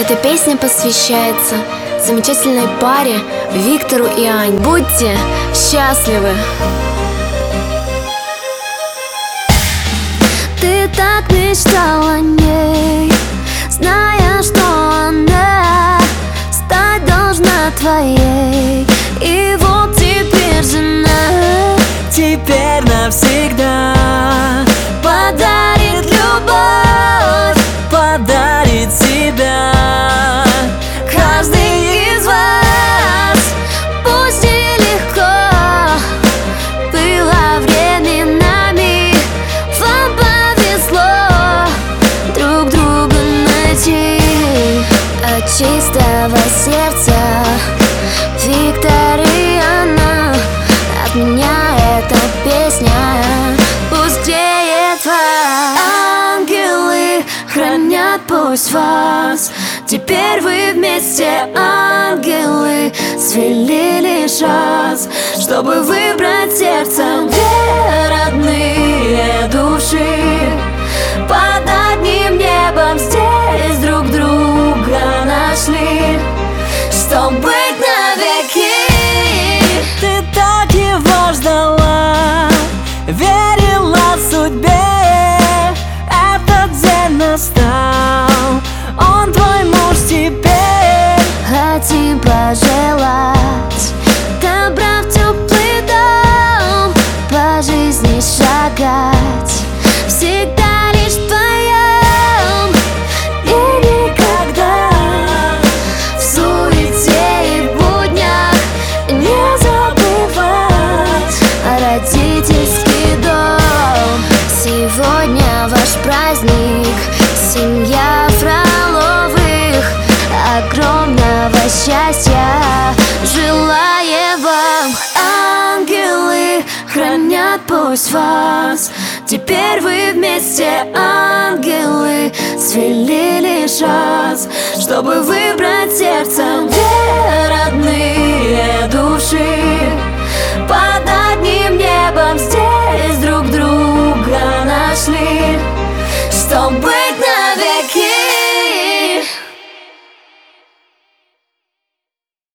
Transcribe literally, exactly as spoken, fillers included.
Эта песня посвящается замечательной паре Виктору и Ане. Будьте счастливы! Ты так мечтал о ней, зная, что она стать должна твоей. И вот теперь жена, теперь навсегда подарит любовь, подарит себя. Каждый из вас, пусть нелегко было временами, вам повезло друг друга найти. От чистого сердца Виктор и Анна, от меня эта песня пусть греет вас. Ангелы хранят пусть вас, теперь вы вместе, ангелы, свели лишь раз, чтобы выбрать сердцем две родные души. Под одним небом здесь друг друга нашли, чтоб быть навеки. Ты так его ждала, верила судьбе, этот день настал, он твой муж теперь. Хотим пожелать добра в теплый дом, по жизни шагать всегда лишь вдвоем. И никогда в суете и буднях не забывать родительский дом. Сегодня ваш праздник, семья Фроловых, огромного счастья желаем вам. Ангелы хранят пусть вас, теперь вы вместе, ангелы, свели лишь раз, чтобы выбрать сердцем две родные души. Под одним небом здесь друг друга нашли, чтобы